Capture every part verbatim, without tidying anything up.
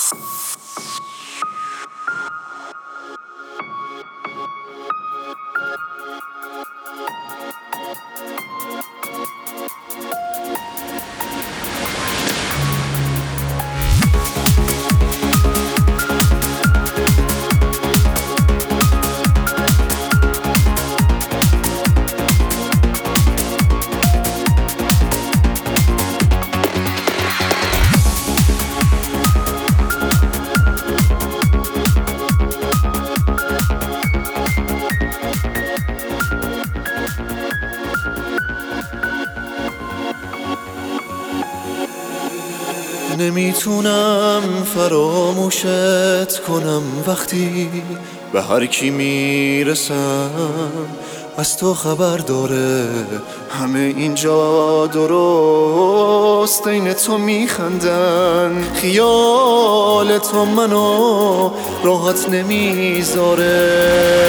نمیتونم فراموشت کنم وقتی به هر کی میرسم از تو خبر داره. همه اینجا درست عین تو میخندن، خیال تو منو راحت نمیذاره.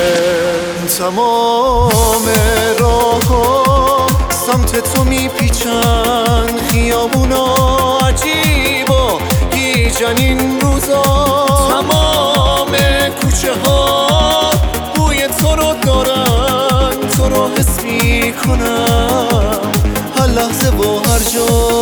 تمام راه‌ها سمت تو میپیچن، خیابونا عجیبا گیجن این روزا. تمام کوچه ها بوی تو رو دارن، تو رو حس میکنم هر لحظه و هر جا.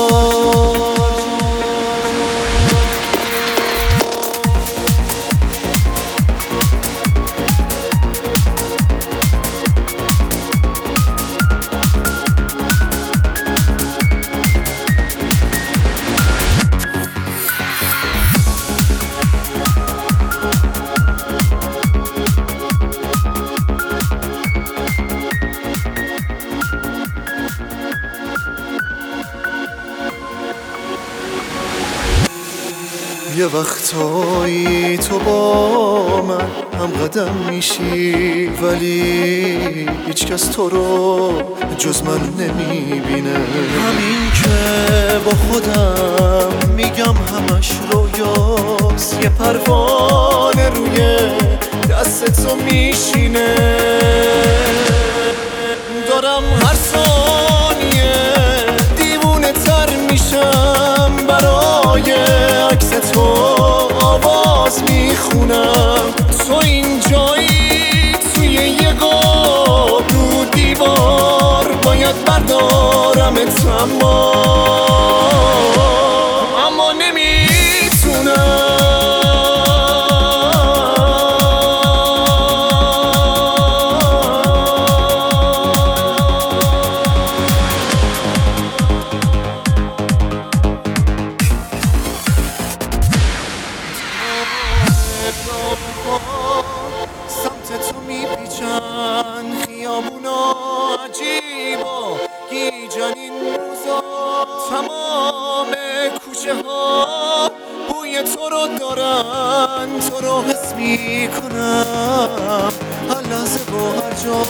یه وقتایی تو با من هم قدم میشی، ولی هیچ کس تو رو جز من نمیبینه. همین که با خودم میگم همش رویاست، یه پروانه روی دست تو میشینه. دارم هر ثانیه دیوونه تر میشم، برای عکس تو آواز میخونم. تو اینجایی توی یه قاب رو دیوار، باید بردارمت اما اما نمیتونم. سمت تو میپیچن، خیابونا عجیبا گیجن این روزا. تمام کوچه ها بوی تو رو دارن، تو رو حس میکنم هر لحظه و هر جا.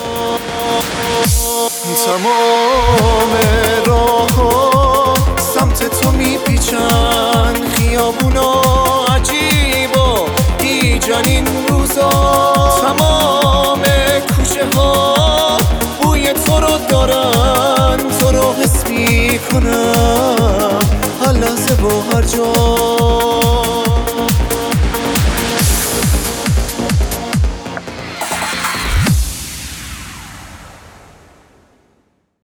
تمام راه‌ها سمت تو میپیچن، خیابونا عجیبا گیجن این روزا. تمام کوچه ها بوی تو رو دارن، تو رو حس میکنم هر لحظه و هر جا.